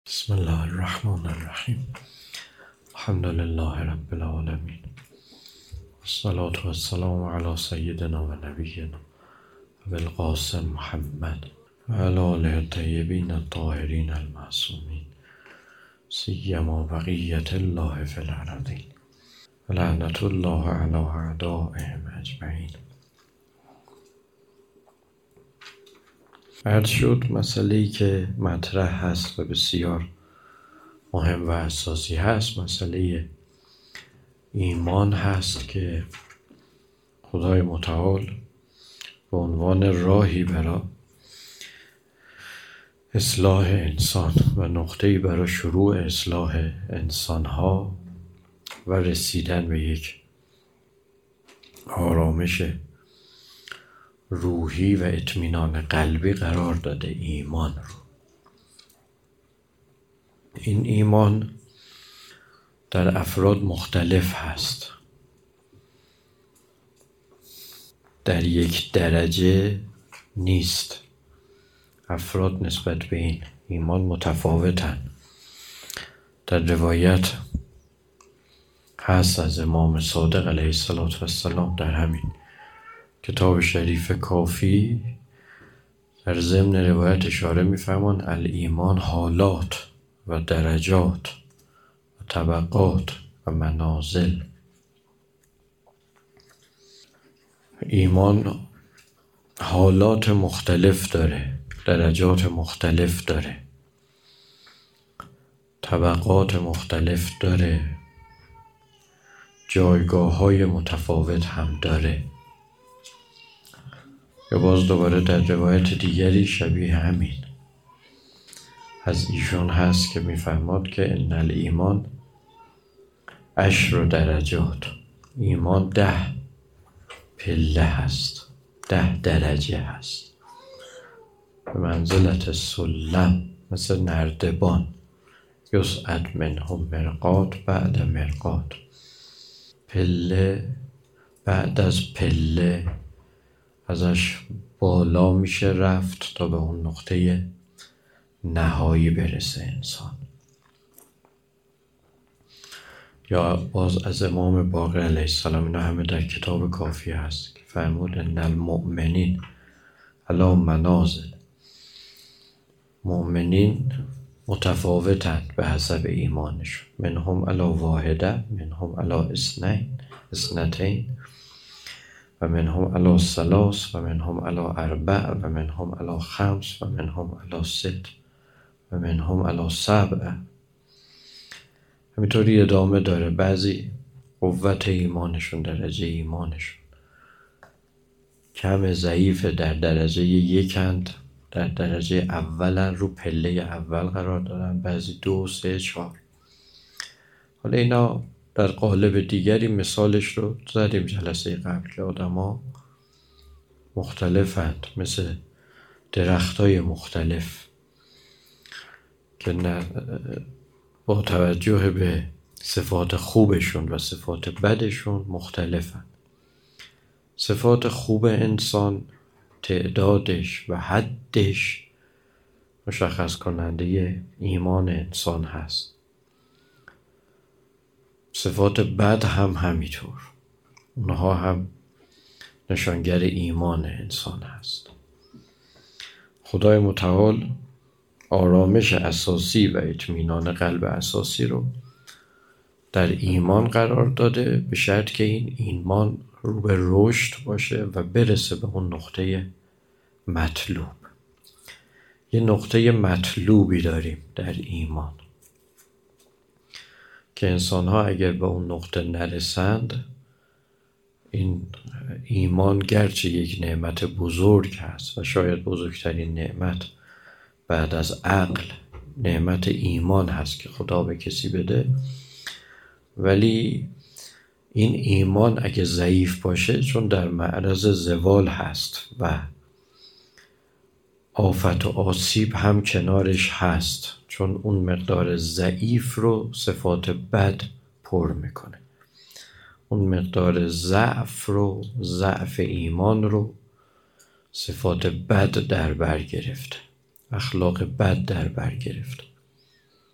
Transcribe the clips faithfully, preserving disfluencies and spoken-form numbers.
بسم الله الرحمن الرحیم. الحمد لله رب العالمین، الصلاة والسلام علی سیدنا و نبینا ابوالقاسم محمد و علی آله الطیبین الطاهرین المعصومین، سیما بقیة الله فی الارضین و لعنة الله علی اعدائهم اجمعین. عرض شد مسئله‌ای که مطرح هست و بسیار مهم و اساسی هست، مسئله ایمان هست که خدای متعال به عنوان راهی برای اصلاح انسان و نقطه‌ای برای شروع اصلاح انسان‌ها و رسیدن به یک آرامش روحی و اطمینان قلبی قرار داده ایمان رو. این ایمان در افراد مختلف هست، در یک درجه نیست. افراد نسبت به این ایمان متفاوتن. در روایت هست از امام صادق علیه السلام در همین کتاب شریف کافی، در ضمن روایت اشاره می‌فرمان الایمان حالات و درجات و طبقات و منازل. ایمان حالات مختلف داره، درجات مختلف داره، طبقات مختلف داره، جایگاه‌های متفاوت هم داره. یا باز دوباره در روایت دیگری شبیه همین از ایشون هست که میفرماد که ان الایمان عشر درجات، ایمان ده پله هست، ده درجه هست، به منزلت سلم، مثل نردبان، یصعد منهم مرقات بعد مرقات، پله بعد از پله ازش بالا میشه رفت تا به اون نقطه نهایی برسه انسان. یا باز از امام باقر علیه السلام، اینا همه در کتاب کافی هست که فرمود ان المؤمنین علی منازل، مؤمنین متفاوتند به حسب ایمانشون، منهم علی واحده، منهم علی اثنین اثنتین و منهم علی ثلاث و منهم علی اربع و منهم علی خمس و منهم علی ست و منهم علی سبع. همینطوری ادامه داره. بعضی قوت ایمانشون، درجه ایمانشون کم ضعیف، در درجه یکند، در درجه اولن، رو پله اول قرار دارن، بعضی دو، سه، چهار. حالا اینا در قالب دیگری مثالش رو زدیم جلسه قبل که آدم ها مختلفند، مثل درختای مختلف که نه با توجه به صفات خوبشون و صفات بدشون مختلفند. صفات خوب انسان تعدادش و حدش مشخص کننده ایمان انسان هست. صفات بد هم همینطور، اونها هم نشانگر ایمان انسان هست. خدای متعال آرامش اساسی و اطمینان قلب اساسی رو در ایمان قرار داده، به شرط که این ایمان رو به رشد باشه و برسه به اون نقطه مطلوب. یه نقطه مطلوبی داریم در ایمان که انسان‌ها اگر به اون نقطه نرسند، این ایمان گرچه یک نعمت بزرگ هست و شاید بزرگترین نعمت بعد از عقل نعمت ایمان هست که خدا به کسی بده، ولی این ایمان اگه ضعیف باشه، چون در معرض زوال هست و آفت و آسیب هم کنارش هست، چون اون مقدار ضعیف رو صفات بد پر میکنه، اون مقدار ضعف رو، ضعف ایمان رو صفات بد در بر گرفته، اخلاق بد در بر گرفته.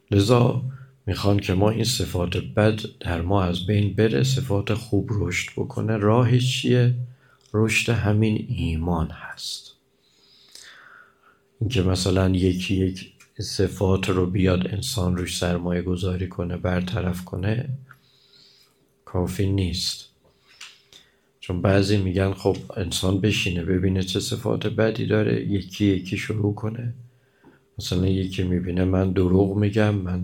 لذا میخوان که ما این صفات بد در ما از بین بره، صفات خوب رشد بکنه. راهش چیه؟ رشد همین ایمان هست. اینکه مثلا یکی یک صفات رو بیاد انسان روش سرمایه گذاری کنه، برطرف کنه، کافی نیست. چون بعضی میگن خب انسان بشینه ببینه چه صفات بدی داره، یکی یکی شروع کنه. مثلا یکی میبینه من دروغ میگم، من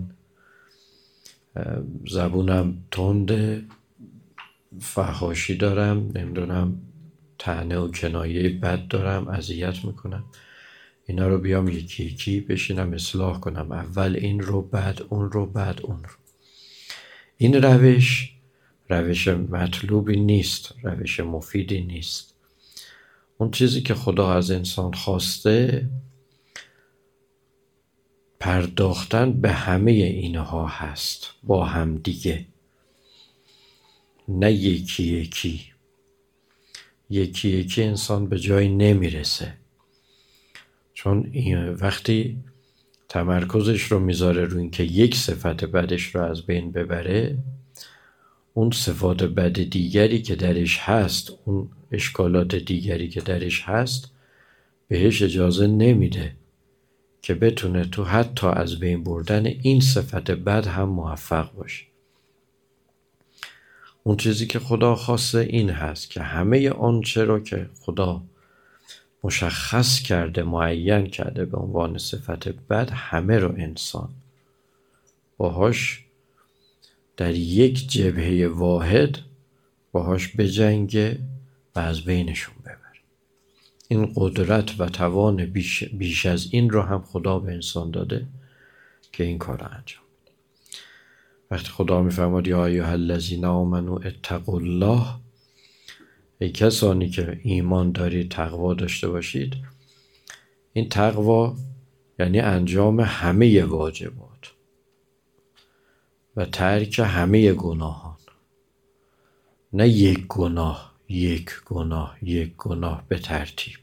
زبونم تنده، فحاشی دارم، نمیدونم طعنه و کنایه بد دارم، اذیت میکنم، اینا رو بیام یکی یکی بشینم اصلاح کنم، اول این رو بعد اون رو بعد اون رو. این روش روش مطلوبی نیست، روش مفیدی نیست. اون چیزی که خدا از انسان خواسته پرداختن به همه اینها هست با هم دیگه، نه یکی یکی. یکی یکی انسان به جایی نمیرسه، چون وقتی تمرکزش رو میذاره روی این که یک صفت بدش رو از بین ببره، اون صفات بد دیگری که درش هست، اون اشکالات دیگری که درش هست، بهش اجازه نمیده که بتونه تو حتی از بین بردن این صفت بد هم موفق باشه. اون چیزی که خدا خواسته این هست که همه آنچه رو که خدا مشخص کرده، معین کرده به عنوان صفت بد، همه رو انسان باهاش در یک جبهه واحد باهاش بجنگه و از بینشون ببره. این قدرت و توان بیش, بیش از این رو هم خدا به انسان داده که این کار رو انجام بده. وقتی خدا میفرماد یا ایها الذین آمنوا اتقوا الله، ای کسانی که ایمان دارید تقوا داشته باشید، این تقوا یعنی انجام همه واجبات و ترک همه گناهان، نه یک گناه یک گناه یک گناه به ترتیب.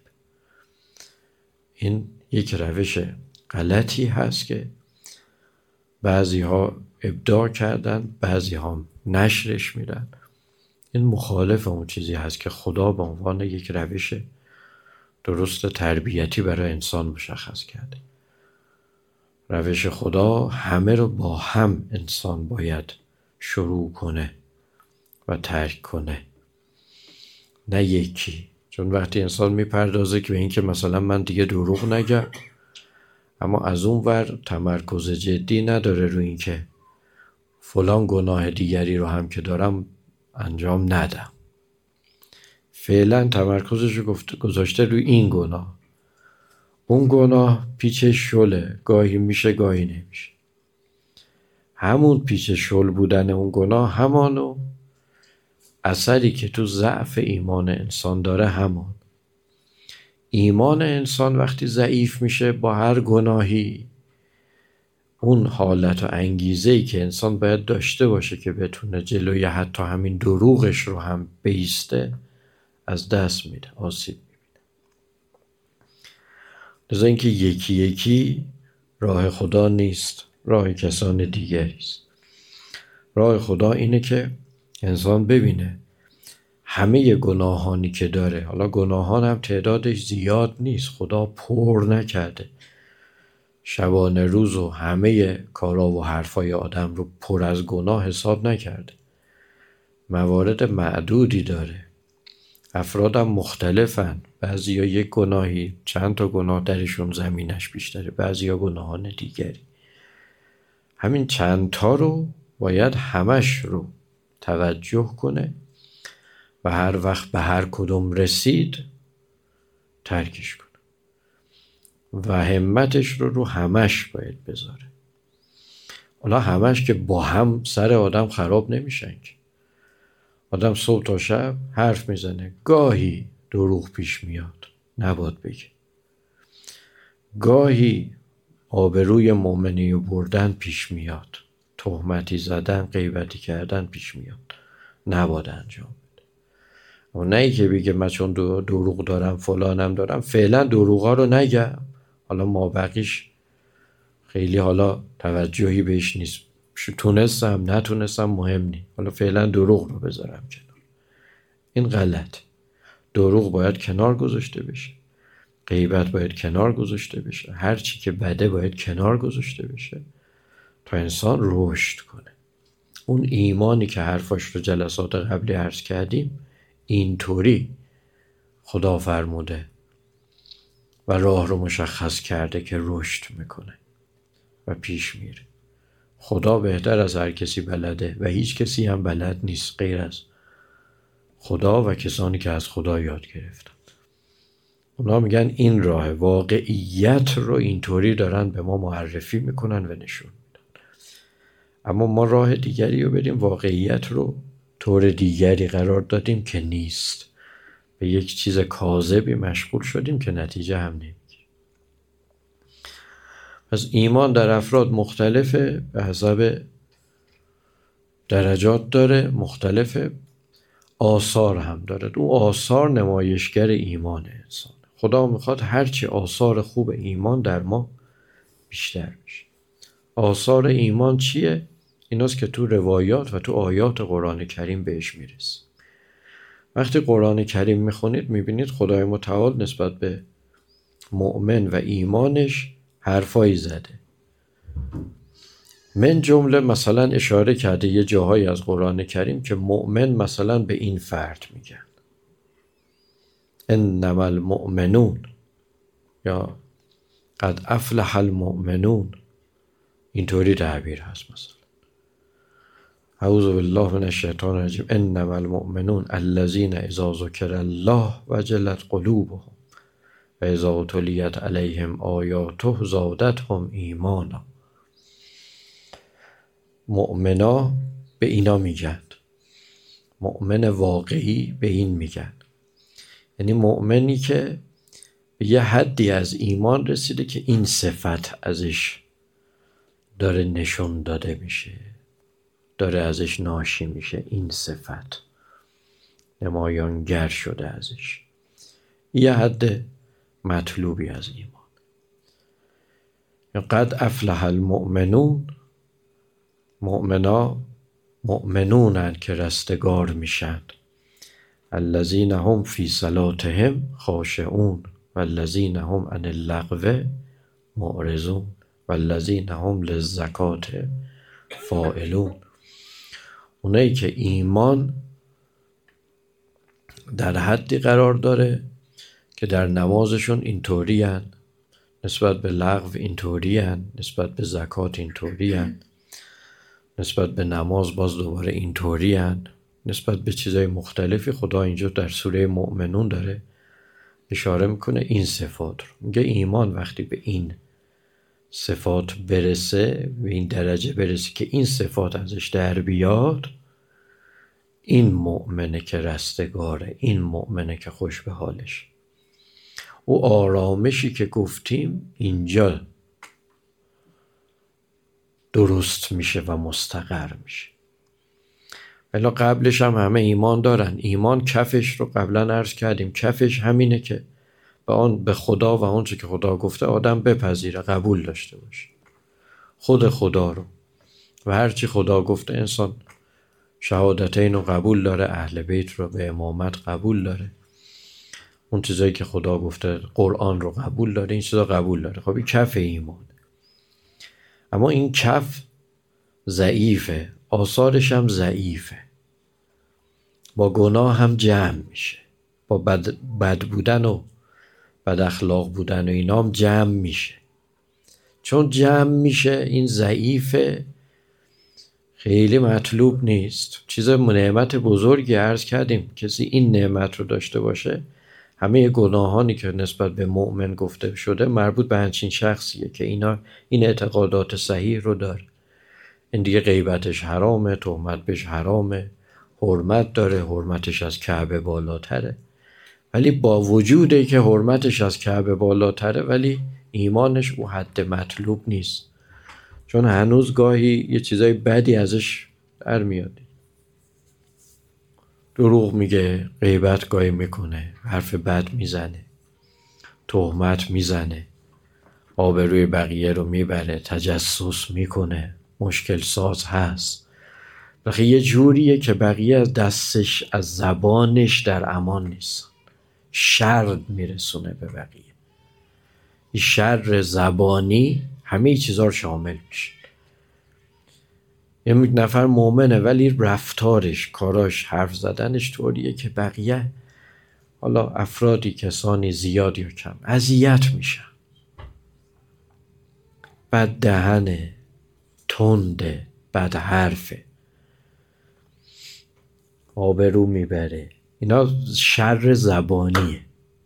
این یک روش غلطی هست که بعضی ها ابداع کردن، بعضی ها نشرش میدن. این مخالف اون چیزی هست که خدا به عنوان یک روش درست تربیتی برای انسان مشخص کرده. روش خدا همه رو با هم انسان باید شروع کنه و ترک کنه، نه یکی. چون وقتی انسان میپردازه که به این که مثلا من دیگه دروغ نگم، اما از اون ور تمرکز جدی نداره روی این که فلان گناه دیگری رو هم که دارم انجام ندم، فعلا تمرکزش رو گذاشته روی این گناه. اون گناه پیچ شله، گاهی میشه گاهی نمیشه. همون پیچ شل بودن اون گناه همانو اثری که تو ضعف ایمان انسان داره همان. ایمان انسان وقتی ضعیف میشه با هر گناهی، اون حالت و انگیزه‌ای که انسان باید داشته باشه که بتونه جلوی حتی همین دروغش رو هم بیسته، از دست میده، آسیب میبینه. لذا اینکه یکی یکی راه خدا نیست، راه کسان دیگری است. راه خدا اینه که انسان ببینه همه گناهانی که داره، حالا گناهان هم تعدادش زیاد نیست، خدا پر نکرده شبانه روز و همه کارا و حرفای آدم رو پر از گناه حساب نکرده، موارد معدودی داره، افرادم مختلفن، بعضی ها یک گناهی چند تا گناه درشون زمینش بیشتره، بعضی ها گناهان دیگری. همین چند تا رو باید همش رو توجه کنه و هر وقت به هر کدوم رسید ترکش کنه و همتش رو رو همش باید بذاره. حالا همش که با هم سر آدم خراب نمیشن که. آدم صبح تا شب حرف میزنه، گاهی دروغ پیش میاد نباید بگه، گاهی آبروی مؤمنی بردن پیش میاد، تهمتی زدن، غیبتی کردن پیش میاد، نباید انجام بده. اما نه ای که بگه من چون دروغ دارم فلانم دارم فعلا دروغا رو نگم، حالا ما بقیش خیلی حالا توجهی بهش نیست، تونستم نتونستم مهم نیست، حالا فعلا دروغ رو بذارم کنار. این غلط. دروغ باید کنار گذاشته بشه، غیبت باید کنار گذاشته بشه، هر چی که بده باید کنار گذاشته بشه تا انسان رشد کنه. اون ایمانی که حرفاش رو جلسات قبلی عرض کردیم اینطوری خدا فرموده و راه رو مشخص کرده که رشد میکنه و پیش میره. خدا بهتر از هر کسی بلده و هیچ کسی هم بلد نیست غیر از خدا و کسانی که از خدا یاد گرفتن. اونا میگن این راه واقعیت رو اینطوری دارن به ما معرفی میکنن و نشون میدن، اما ما راه دیگری رو بریم واقعیت رو طور دیگری قرار دادیم که نیست، به یک چیز کاذبی مشغول شدیم که نتیجه هم نمیگیره. پس ایمان در افراد مختلفه، به حسب درجات داره، مختلفه، آثار هم داره. اون آثار نمایشگر ایمان انسان. خدا میخواد هرچی آثار خوب ایمان در ما بیشتر بشه. آثار ایمان چیه؟ ایناست که تو روایات و تو آیات قرآن کریم بهش میرسه. وقتی قرآن کریم میخونید میبینید خدای متعال نسبت به مؤمن و ایمانش حرفایی زده. من جمله مثلا اشاره کرده یه جاهایی از قرآن کریم که مؤمن مثلا به این فرد میگن انما المؤمنون یا قد افلح المؤمنون، اینطوری تعبیر هست. مثلا اعوذ بالله من الشیطان الرجیم انما المؤمنون الذین اذا ذکر الله وجلت قلوبهم و اذا تلیت علیهم آیاته زادتهم ایمانا. مؤمنا به اینا میگن، مؤمن واقعی به این میگن، یعنی مؤمنی که به یه حدی از ایمان رسیده که این صفت ازش داره نشون داده میشه، داره ازش ناشی میشه، این صفت نمایانگر شده ازش، یه حد مطلوبی از ایمان. قد افلح المؤمنون، مؤمنا مؤمنونن که رستگار میشند. الذین هم فی صلاتهم خاشعون والذین هم عن اللغو معرضون والذین هم للزکات فاعلون. اونایی که ایمان در حدی قرار داره که در نمازشون اینطوری هن، نسبت به لغو اینطوری هن، نسبت به زکات اینطوری هن، نسبت به نماز باز دوباره اینطوری هن، نسبت به چیزای مختلفی. خدا اینجا در سوره مؤمنون داره اشاره میکنه این صفات رو. میگه ایمان وقتی به این صفات برسه، به این درجه برسه که این صفات ازش در بیاد، این مؤمنه که رستگاره، این مؤمنه که خوش به حالش. او آرامشی که گفتیم اینجا درست میشه و مستقر میشه. ولی قبلش هم همه ایمان دارن. ایمان کفش رو قبلا عرض کردیم، کفش همینه که به آن به خدا و آنچه که خدا گفته آدم بپذیره، قبول داشته باشه خود خدا رو و هرچی خدا گفته. انسان شهادتین رو قبول داره، اهل بیت رو به امامت قبول داره، اون چیزایی که خدا گفته، قرآن رو قبول داره، این چیزا قبول داره. خب این کف ایمان. اما این کف ضعیفه، آثارش هم ضعیفه، با گناه هم جمع میشه، با بد, بد بودن و بد اخلاق بودن و اینا هم جمع میشه. چون جمع میشه این ضعیفه، خیلی مطلوب نیست. چیز نعمت بزرگی عرض کردیم، کسی این نعمت رو داشته باشه، همه گناهانی که نسبت به مؤمن گفته شده مربوط به همچین شخصیه که اینا این اعتقادات صحیح رو داره. این دیگه غیبتش حرامه، تهمت بهش حرامه، حرمت داره، حرمتش از کعبه بالاتره. ولی با وجوده که حرمتش از کعبه بالاتره ولی ایمانش او حد مطلوب نیست، چون هنوز گاهی یه چیزای بدی ازش در میاد. دروغ میگه، غیبت گاهی میکنه، حرف بد میزنه، تهمت میزنه، آبروی بقیه رو میبره، تجسس میکنه، مشکل ساز هست. بخی یه جوریه که بقیه از دستش، از زبانش در امان نیست. شر میرسونه به بقیه. این شر زبانی همه چیزا رو شامل میشه. یه نفر مؤمنه ولی رفتارش، کاراش، حرف زدنش طوریه که بقیه، حالا افرادی، کسانی زیاد یا کم، اذیت میشن. بد دهنه، تنده، بد حرفه، آبرو میبره. اینا شر زبانیه.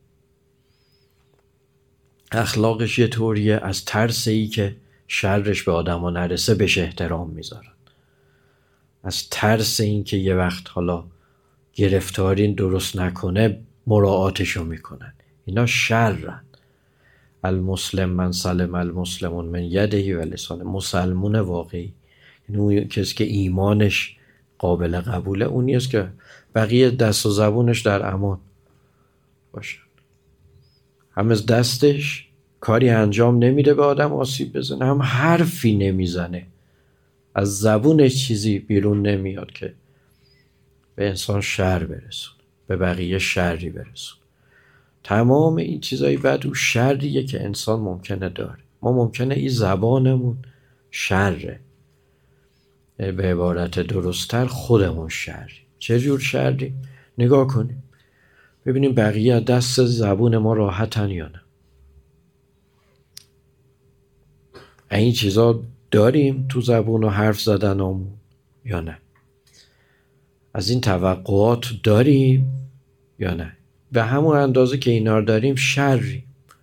اخلاقش یه طوریه، از ترس ای که شرش به آدم ها نرسه بهش احترام میذارن. از ترس این که یه وقت حالا گرفتارین درست نکنه مراعاتشو میکنن. اینا شرن. المسلم من سلم المسلمون من یدهی و لسانه. مسلمون واقعی یعنی اون کسی که ایمانش قابل قبوله، اونی است که بقیه دست و زبونش در امان باشه. هم از دستش کاری انجام نمیده به آدم آسیب بزنه، هم حرفی نمیزنه، از زبونش چیزی بیرون نمیاد که به انسان شر برسونه، به بقیه شری برسونه. تمام این چیزایی بعد و شریه که انسان ممکنه داره. ما ممکنه این زبانمون شره، به عبارت درست‌تر خودمون شری. چه جور شری؟ نگاه کنیم ببینیم بقیه دست زبون ما راحتن یا نه. این چیزا داریم تو زبون و حرف زدنمون یا نه؟ از این توقعات داریم یا نه؟ به همون اندازه که اینا رو داریم شری.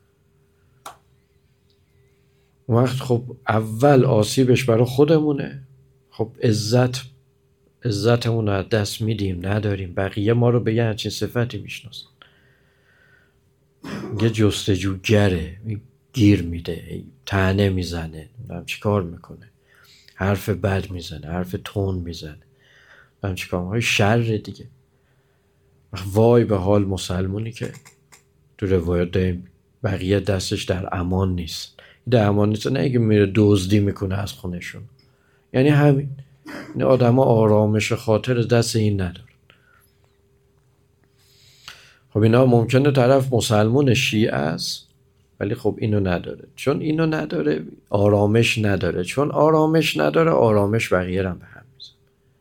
وقت خب اول آسیبش برای خودمونه. خب عزت عزتمون رو از دست میدیم، نداریم. بقیه ما رو به یه همچین صفتی میشناسن. یه جستجوگره، گیر میده، طعنه میزنه، نمیدونم چی کار میکنه، حرف بد میزنه، حرف تون میزنه، نمیدونم چی کار. های شر دیگه. وای به حال مسلمونی که تو روایات داریم بقیه دستش در امان نیست. در امان نیست نه اینکه میره دزدی میکنه از خونشون، یعنی همین. این آدم ها آرامش خاطر دست این نداره. خب اینا ممکنه طرف مسلمون شیعه است ولی خب اینو نداره. چون اینو نداره آرامش نداره. چون آرامش نداره آرامش بقیه رو به هم میزنه.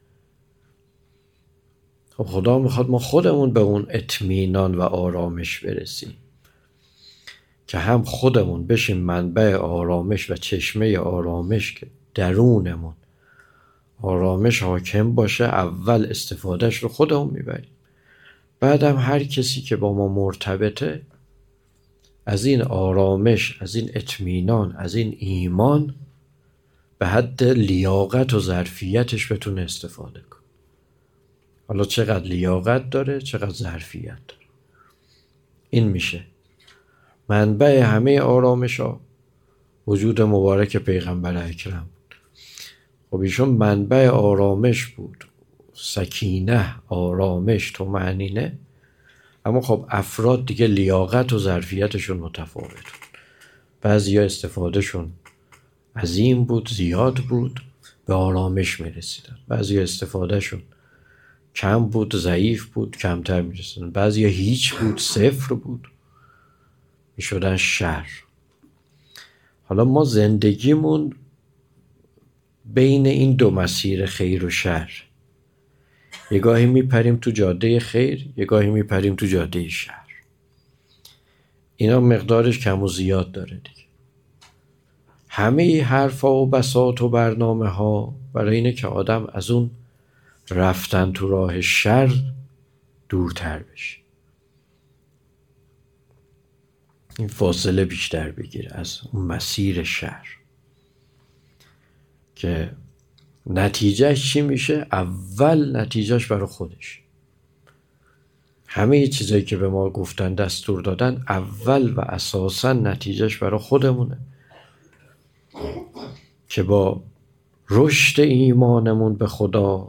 خب خدا میخواد ما خودمون به اون اطمینان و آرامش برسیم که هم خودمون بشیم منبع آرامش و چشمه آرامش، که درونمون آرامش حاکم باشه. اول استفادهش رو خودمون میبریم، بعدم هر کسی که با ما مرتبطه از این آرامش، از این اطمینان، از این ایمان به حد لیاقت و ظرفیتش بتونه استفاده کنه. حالا چقدر لیاقت داره، چقدر ظرفیت داره. این میشه منبع همه آرامش ها وجود مبارک پیغمبر اکرم. خب ایشون منبع آرامش بود، سکینه، آرامش، طمأنینه. اما خب افراد دیگه لیاقت و ظرفیتشون متفاوت بود. بعضی ها استفادهشون عظیم بود، زیاد بود، به آرامش میرسیدن. بعضی ها استفادهشون کم بود، ضعیف بود، کمتر میرسیدن. بعضی ها هیچ بود، صفر بود، میشدن شر. حالا ما زندگیمون بین این دو مسیر خیر و شر. یه گاهی میپریم تو جاده خیر، یه گاهی میپریم تو جاده شر. اینا مقدارش کم و زیاد داره دیگه. همه حرفا و بساط و برنامه ها برای اینه که آدم از اون رفتن تو راه شر دورتر بشه، این فاصله بیشتر بگیره از اون مسیر شر. که نتیجهش چی میشه؟ اول نتیجهش برای خودش. همه چیزایی که به ما گفتن، دستور دادن، اول و اساسا نتیجهش برای خودمونه که با رشد ایمانمون به خدا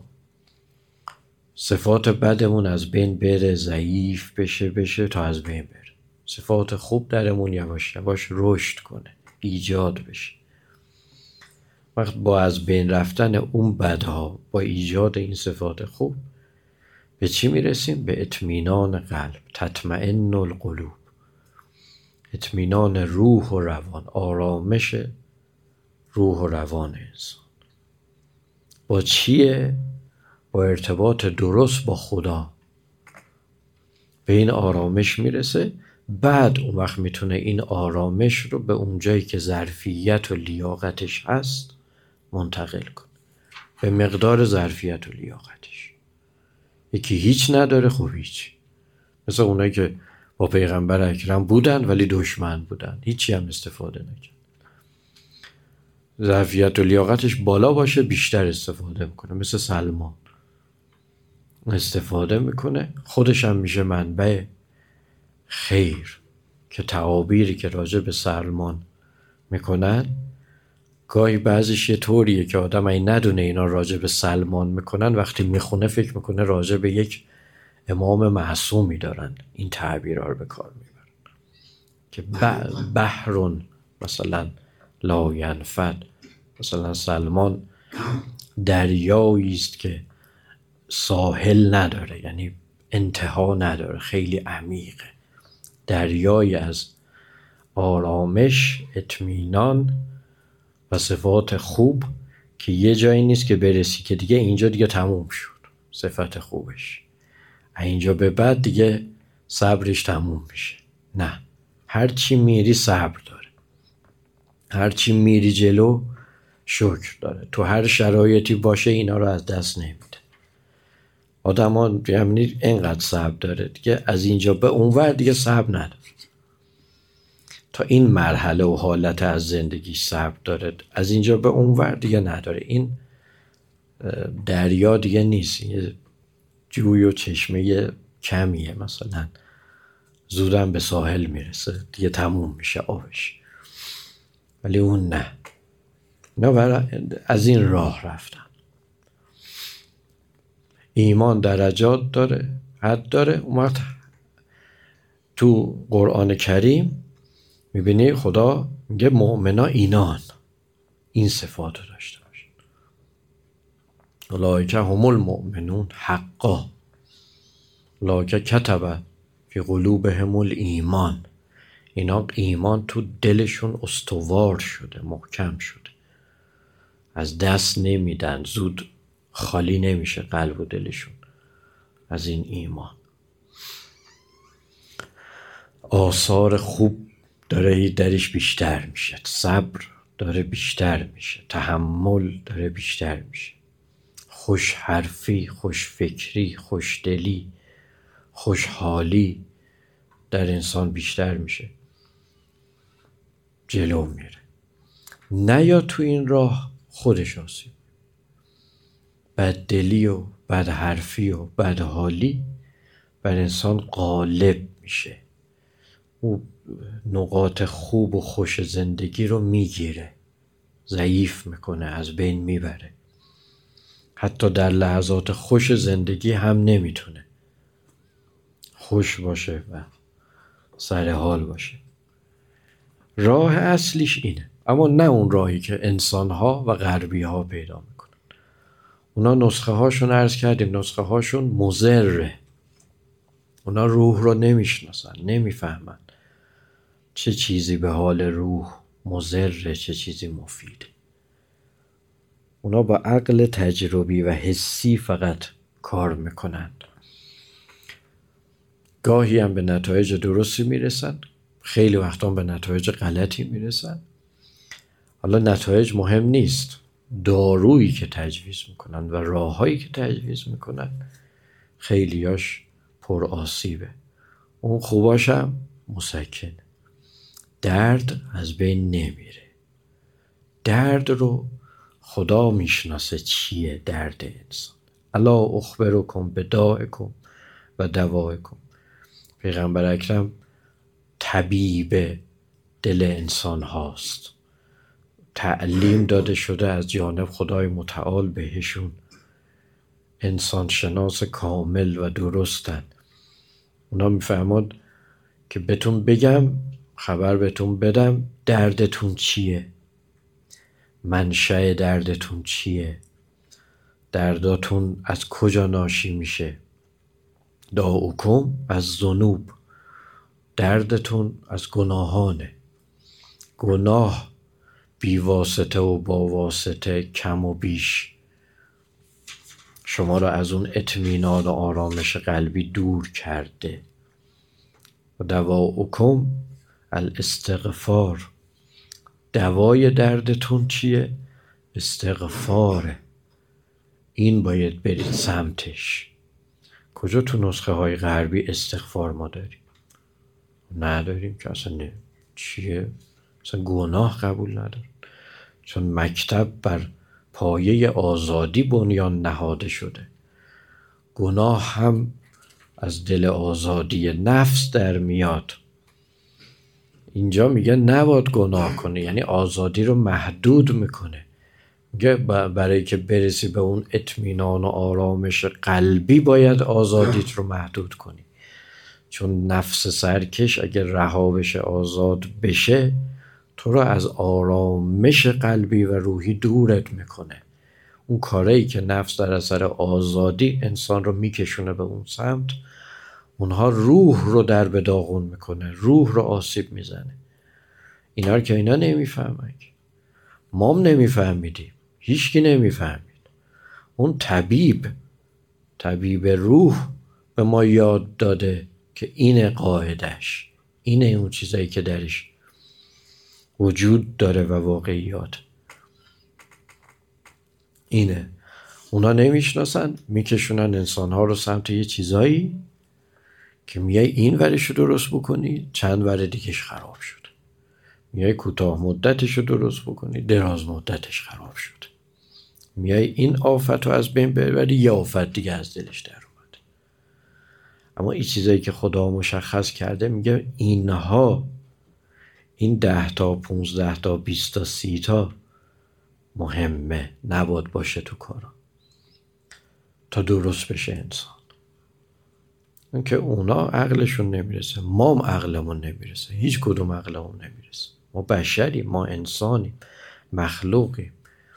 صفات بدمون از بین بره، ضعیف بشه بشه تا از بین بره. صفات خوب درمون یواش یواش رشد کنه. ایجاد بشه. وقت با از بین رفتن اون بدها با ایجاد این صفات خوب به چی میرسیم؟ به اطمینان قلب، تطمئن القلوب، اطمینان روح و روان، آرامش روح و روان انسان. با چیه؟ با ارتباط درست با خدا به این آرامش میرسه. بعد اون وقت میتونه این آرامش رو به اون جایی که ظرفیت و لیاقتش هست منتقل کنه، به مقدار ظرفیت و لیاقتش. یکی هیچ نداره، خب هیچ، مثل اونایی که با پیغمبر اکرم بودن ولی دشمن بودن، هیچی هم استفاده نکرد. ظرفیت و لیاقتش بالا باشه بیشتر استفاده میکنه، مثل سلمان استفاده میکنه، خودش هم میشه منبع خیر. که تعابیری که راجع به سلمان میکنن گاهی بعضیش یه طوریه که آدم این ندونه اینا راجع به سلمان میکنن، وقتی میخونه فکر میکنه راجع به یک امام معصومی دارن این تعبیرها رو به کار میبرن که بحرون مثلا لا ینفد. مثلا سلمان دریایی است که ساحل نداره، یعنی انتها نداره، خیلی عمیقه، دریایی از آرامش، اطمینان و صفات خوب که یه جایی نیست که برسی که دیگه اینجا دیگه تموم شد صفت خوبش، اینجا به بعد دیگه صبرش تموم میشه. نه، هرچی میری صبر داره، هرچی میری جلو شکر داره، تو هر شرایطی باشه اینا رو از دست نمیده. آدم ها یعنی اینقدر صبر داره دیگه، از اینجا به اونور دیگه صبر نداره، تا این مرحله و حالت از زندگی صبر داره، از اینجا به اونور دیگه نداره. این دریا دیگه نیست، یه جوی و چشمه کمیه، مثلا زودم به ساحل میرسه دیگه تموم میشه آبش، ولی اون نه، نه از این راه رفتن. ایمان درجات داره، حد داره. اون وقت تو قرآن کریم میبینی خدا میگه مؤمنا اینان این صفات رو داشته باشن، اولئک هم المؤمنون حقا اولئک کتب فی قلوبهم الایمان. اینا ایمان تو دلشون استوار شده، محکم شده، از دست نمیدن، زود خالی نمیشه قلب و دلشون از این ایمان. آثار خوب داره درش بیشتر میشه، صبر داره بیشتر میشه، تحمل داره بیشتر میشه، خوش حرفی، خوش فکری، خوش دلی، خوشحالی در انسان بیشتر میشه، جلو میره. نه یا تو این راه خودش آسیب، بددلی و بدحرفی و بدحالی بر انسان غالب میشه، او نقاط خوب و خوش زندگی رو میگیره، ضعیف میکنه، از بین میبره. حتی در لحظات خوش زندگی هم نمیتونه خوش باشه و سر حال باشه. راه اصلیش اینه، اما نه اون راهی که انسانها و غربی‌ها پیدا میکنن. اونا نسخه هاشون عرض کردیم، نسخه هاشون مضره، اونا روح رو نمیشناسن، نمیفهمن چه چیزی به حال روح مضره، چه چیزی مفیده. اونا با عقل تجربی و حسی فقط کار میکنن، گاهی هم به نتایج درستی میرسن، خیلی وقتا به نتایج غلطی میرسن. حالا نتایج مهم نیست، دارویی که تجویز میکنن و راههایی که تجویز میکنن خیلیاش پر آسیبه، اون خوباش هم مسکنه. درد از بین نمیره، درد رو خدا میشناسه چیه درد انسان. الا اخبرکم بداءکم و دوائکم. پیغمبر اکرم طبیب دل انسان هاست، تعلیم داده شده از جانب خدای متعال بهشون، انسان شناس کامل و درستن. اونا میفهمد که بهتون بگم خبر بهتون بدم دردتون چیه، منشأ دردتون چیه، درداتون از کجا ناشی میشه. داؤکم از ذنوب، دردتون از گناهانه. گناه بی واسطه و با واسطه کم و بیش شما را از اون اطمینان و آرامش قلبی دور کرده. و دواؤکم الاستغفار، دوای دردتون چیه؟ استغفاره. این باید برید سمتش. کجا تو نسخه های غربی استغفار ما داریم؟ نداریم که اصلا نه. چیه؟ اصلا گناه قبول نداریم، چون مکتب بر پایه آزادی بنیان نهاده شده. گناه هم از دل آزادی نفس در میاد. اینجا میگه نباید گناه کنه، یعنی آزادی رو محدود میکنه. میگه برای که برسی به اون اطمینان و آرامش قلبی باید آزادیت رو محدود کنی، چون نفس سرکش اگر رها بشه، آزاد بشه، تو رو از آرامش قلبی و روحی دورت میکنه. اون کارهایی که نفس در اثر آزادی انسان رو میکشونه به اون سمت، اونها روح رو در به داغون میکنه، روح رو آسیب میزنه. اینا رو که اینا نمیفهمن، ما هم نمیفهمیدیم، هیچکی نمیفهمید. اون طبیب طبیب روح به ما یاد داده که اینه قاعدش، اینه اون چیزایی که درش وجود داره و واقعیات اینه. اونا نمیشناسن، میکشونن انسانها رو سمت یه چیزایی که میای این ورش رو درست بکنی، چند ور دیگهش خراب شد. میای کوتاه مدتش رو درست بکنی، دراز مدتش خراب شد. میای این آفت رو از بین ببری، یه آفت دیگه از دلش در اومد. اما این چیزایی که خدا مشخص کرده، میگه اینها، این ده تا پونزده تا بیست تا سی تا مهمه، نباید باشه تو کارا تا درست بشه انسان. این که اونا عقلشون نمیرسه، ما هم عقلمون نمیرسه، هیچ کدوم عقلمون نمیرسه. ما بشریم، ما انسانیم، مخلوقیم،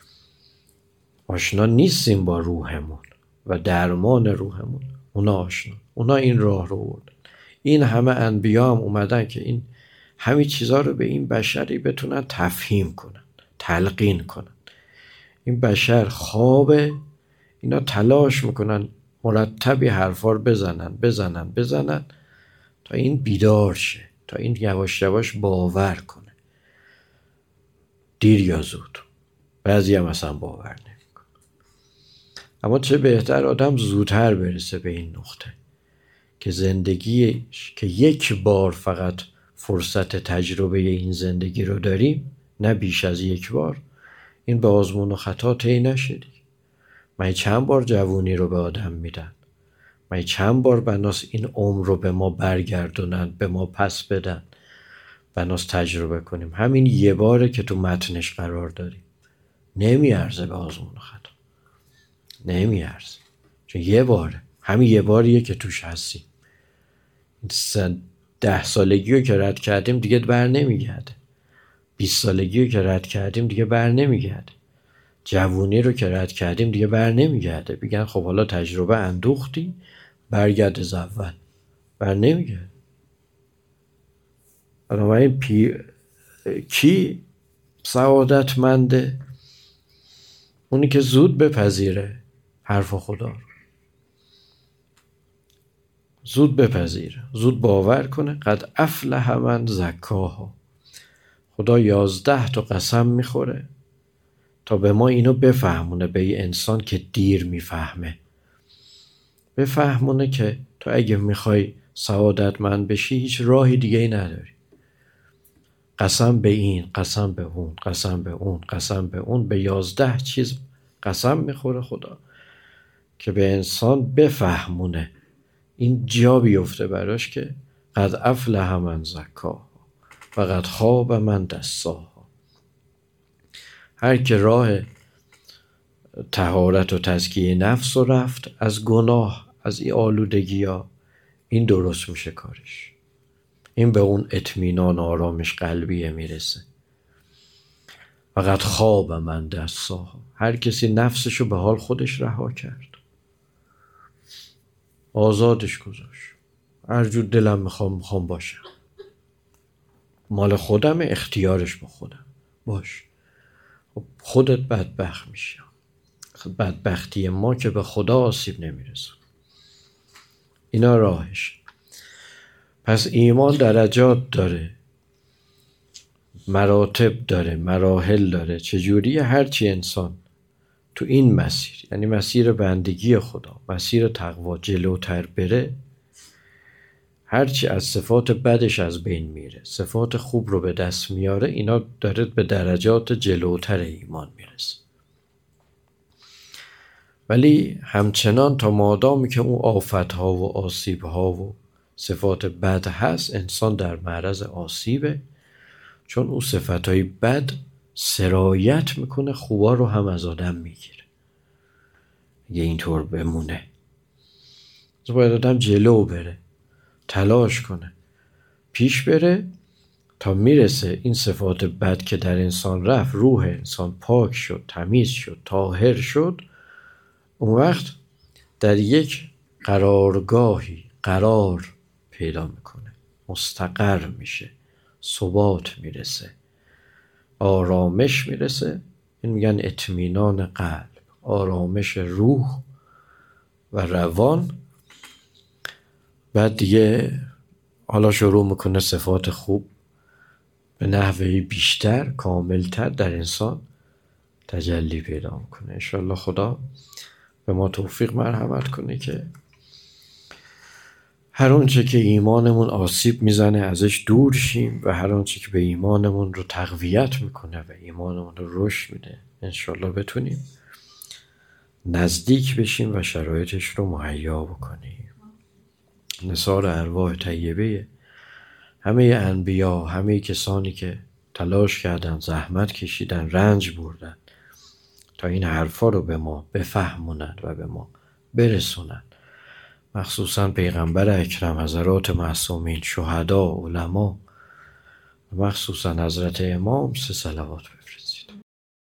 آشنا نیستیم با روحمون و درمان روحمون. اونا آشنا، اونا این راه رو بردن. این همه انبیا هم اومدن که این همه چیزا رو به این بشری بتونن تفهیم کنن، تلقین کنن. این بشر خوابه، اینا تلاش میکنن مرتبی حرفا رو بزنن بزنن بزنن تا این بیدار شه، تا این یواش یواش باور کنه. دیر یا زود. بعضی هم اصلا باور نمیکنه. اما چه بهتر آدم زودتر برسه به این نقطه که زندگیش که یک بار فقط فرصت تجربه این زندگی رو داریم، نه بیش از یک بار، این به آزمون و خطا طی نشه. من چند بار جوونی رو به آدم میدن، من چند بار بناس این عمر رو به ما برگردونن، به ما پس بدن، بناس تجربه کنیم. همین یه باره که تو متنش قرار داریم، نمیارزه به آزمون و خطا، نمیارزه، چون یه باره، همین یه باریه که توش هستیم. ده سالگی رو که رد کردیم دیگه بر نمیگرده، بیست سالگی رو که رد کردیم دیگه بر نمیگرده، جوونی رو که رد کردیم دیگه بر نمیگرده. بگن خب حالا تجربه اندوختی، برگرد از اول، بر نمیگرده. بنابراین پی... کی سعادتمنده؟ اونی که زود بپذیره حرف خدا رو، زود بپذیره، زود باور کنه. قد افلح من زکاها. خدا یازده تا قسم میخوره تا به ما اینو بفهمونه، به این انسان که دیر میفهمه، بفهمونه که تو اگه میخوای سعادتمند بشی هیچ راهی دیگه ای نداری. قسم به این، قسم به اون، قسم به اون، قسم به اون، به یازده چیز قسم میخوره خدا که به انسان بفهمونه، این جا بیفته براش که قد افلح من زکاها و قد خاب من دساها. هر که راه طهارت و تزکیه نفس رو رفت، از گناه، از این آلودگی ها، این درست میشه کارش. این به اون اطمینان آرامش قلبیه میرسه. فقط خواب من دستاها، هر کسی نفسشو به حال خودش رها کرد، آزادش گذاشت، هر جور دلم میخوام میخوام باشم، مال خودم، اختیارش با خودم باش. خودت بدبخت میشی. بدبختی ما که به خدا آسیب نمیرسه. اینا راهش. پس ایمان درجات داره، مراتب داره، مراحل داره. چجوریه؟ هرچی انسان تو این مسیر، یعنی مسیر بندگی خدا، مسیر تقوا جلوتر بره، هرچی از صفات بدش از بین میره، صفات خوب رو به دست میاره، اینا داره به درجات جلوتر ایمان میرسه. ولی همچنان تا مادامی که اون آفتها و آسیبها و صفات بد هست، انسان در معرض آسیبه، چون اون صفتهای بد سرایت میکنه، خوبا رو هم از آدم میگیره. اگه اینطور بمونه باید آدم جلو بره، تلاش کنه، پیش بره تا میرسه این صفات بد که در انسان رفت، روح انسان پاک شد، تمیز شد، طاهر شد، اون وقت در یک قرارگاهی قرار پیدا میکنه، مستقر میشه، ثبات میرسه، آرامش میرسه. این میگن اطمینان قلب، آرامش روح و روان. بعد دیگه حالا شروع میکنه صفات خوب به نحوه بیشتر، کاملتر در انسان تجلی پیدا میکنه. انشالله خدا به ما توفیق مرحمت کنه که هر آنچه که ایمانمون آسیب میزنه ازش دور شیم و هر آنچه که به ایمانمون رو تقویت میکنه و ایمانمون رو رشد میده، انشالله بتونیم نزدیک بشیم و شرایطش رو مهیا بکنیم. نثار ارواح طیبه همه انبیا، همه کسانی که تلاش کردن، زحمت کشیدن، رنج بردن تا این حرفا رو به ما بفهمونند و به ما برسونند، مخصوصا پیغمبر اکرم، حضرات معصومین، شهدا، علما، مخصوصا حضرت امام، سه صلوات بفرستید.